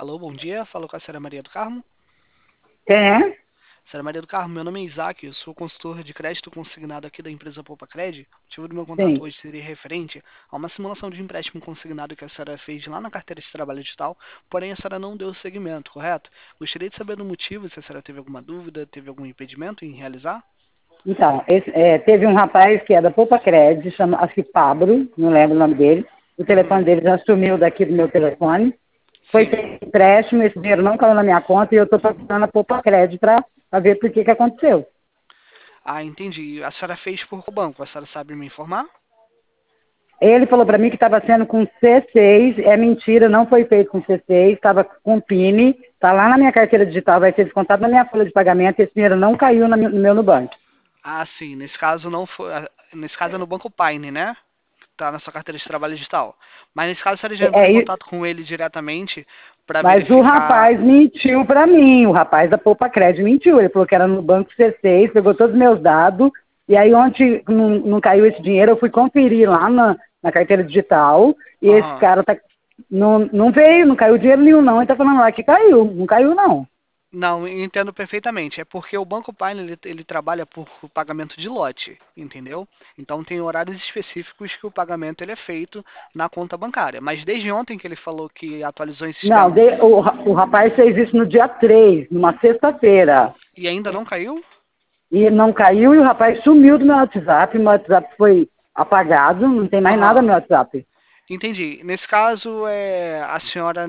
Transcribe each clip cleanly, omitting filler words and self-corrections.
Alô, bom dia. Falo com a senhora Maria do Carmo. Quem é? Senhora Maria do Carmo, meu nome é Isaac, eu sou consultor de crédito consignado aqui da empresa Poupa Cred. O motivo do meu contato Sim. hoje seria referente a uma simulação de empréstimo consignado que a senhora fez lá na carteira de trabalho digital, porém a senhora não deu seguimento, correto? Gostaria de saber do motivo, se a senhora teve alguma dúvida, teve algum impedimento em realizar? Então, teve um rapaz que é da Poupa Cred, chama, acho que Pablo, não lembro o nome dele. O telefone Uhum, dele já sumiu daqui do meu telefone. Foi sim. feito empréstimo, esse dinheiro não caiu na minha conta e eu estou procurando a Poupa Cred para ver por que aconteceu. Ah, entendi. A senhora fez por qual banco? A senhora sabe me informar? Ele falou para mim que estava sendo com C6, é mentira, não foi feito com C6, estava com PIN, está lá na minha carteira digital, vai ser descontado na minha folha de pagamento, esse dinheiro não caiu no meu no banco. Ah, sim. Nesse caso não foi. Nesse caso é no Banco Paine, né? Tá na sua carteira de trabalho digital. Mas nesse caso, você já É, entrou em é, contato com ele diretamente para Mas o verificar. rapaz mentiu para mim, o rapaz da Poupa Crédito mentiu. Ele falou que era no banco C6, pegou todos os meus dados, e aí onde não caiu esse dinheiro, eu fui conferir lá na carteira digital, e esse Aham. cara não veio, não caiu dinheiro nenhum não, ele tá falando lá que caiu, não caiu não. Não, eu entendo perfeitamente. É porque o Banco Paine ele trabalha por pagamento de lote, entendeu? Então tem horários específicos que o pagamento ele é feito na conta bancária. Mas desde ontem que ele falou que atualizou em Não, sistema o rapaz fez isso no dia 3, numa sexta-feira, e ainda não caiu? e não caiu, e o rapaz sumiu do meu WhatsApp foi apagado, não tem mais nada no Aham. meu WhatsApp. Entendi. Nesse caso, a senhora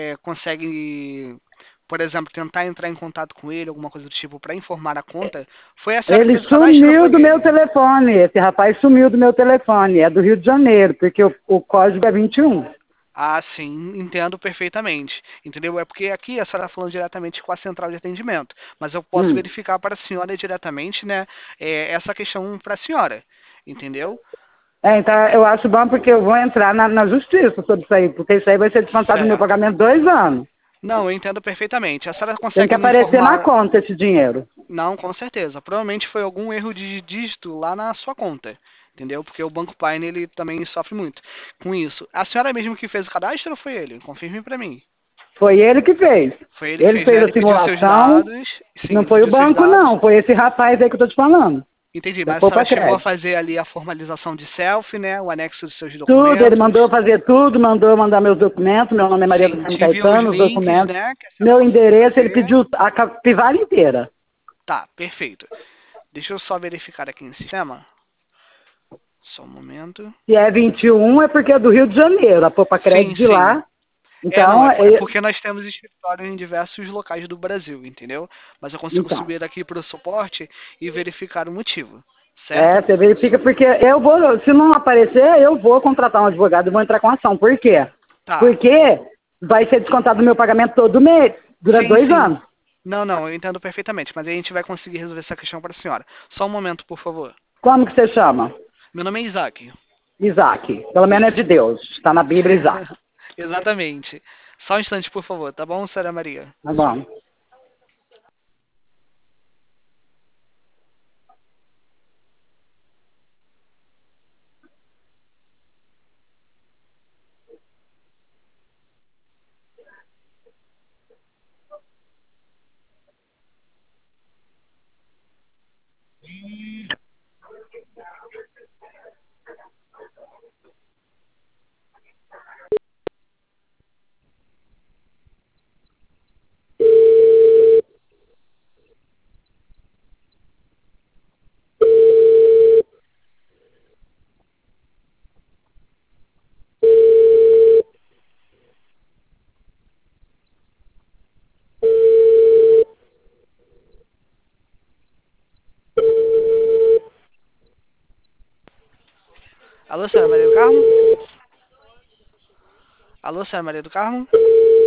consegue, por exemplo, tentar entrar em contato com ele, alguma coisa do tipo, para informar a conta? Foi a senhora que Ele fez o cadastro ou sumiu foi do meu ele? telefone. Esse rapaz sumiu do meu telefone. É do Rio de Janeiro, porque o código é 21. Ah, sim, entendo perfeitamente. Entendeu? É porque aqui a senhora está falando diretamente com a central de atendimento, mas eu posso Hum. verificar para a senhora diretamente, né, essa questão para a senhora, entendeu? Então, eu acho bom porque eu vou entrar na justiça sobre isso aí, porque isso aí vai ser descontado do meu Certo. pagamento 2 anos. Não, eu entendo perfeitamente. A senhora Tem que consegue me aparecer na informar. conta esse dinheiro. Não, com certeza. Provavelmente foi algum erro de dígito lá na sua conta. Entendeu? Porque o Banco Paine ele também sofre muito com isso. A senhora mesmo que fez o cadastro ou foi ele? Confirme pra mim. Foi ele que fez. Foi ele que Ele fez, né? fez a Ele pediu seus simulação, dados. Sim, não ele foi o pediu seus banco, dados. não. Foi esse rapaz aí que eu tô te falando, Entendi, da mas a senhora Poupa chegou a Crédito. fazer ali a formalização de selfie, né? O anexo dos seus Tudo, ele documentos. mandou fazer tudo, mandou mandar meus documentos, meu nome é Maria do Sim, Carmo te enviou os Caetano, os links, documentos, né? Que a senhora meu conseguiu endereço, ele fazer. pediu a capivara inteira. Tá, perfeito. Deixa eu só verificar aqui no sistema. Só um momento. Se é 21 é porque é do Rio de Janeiro, a Poupa Sim, Crédito de sim. lá. É, não, Então, é porque nós temos escritório em diversos locais do Brasil, entendeu? Mas eu consigo então, subir aqui para o suporte e verificar o motivo, certo? você verifica porque eu vou, se não aparecer, eu vou contratar um advogado e vou entrar com ação. Por quê? Tá. Porque vai ser descontado do meu pagamento todo mês, durante Sim, dois sim. anos. Não, não, eu entendo perfeitamente, mas aí a gente vai conseguir resolver essa questão para a senhora. Só um momento, por favor. Como que você chama? Meu nome é Isaac. Isaac. Pelo menos é de Isso. Deus. Está na Bíblia Isaac. Exatamente. Só um instante, por favor, tá bom, senhora Maria? Tá bom. Alô, senhora Maria do Carmo? Alô, senhora Maria do Carmo?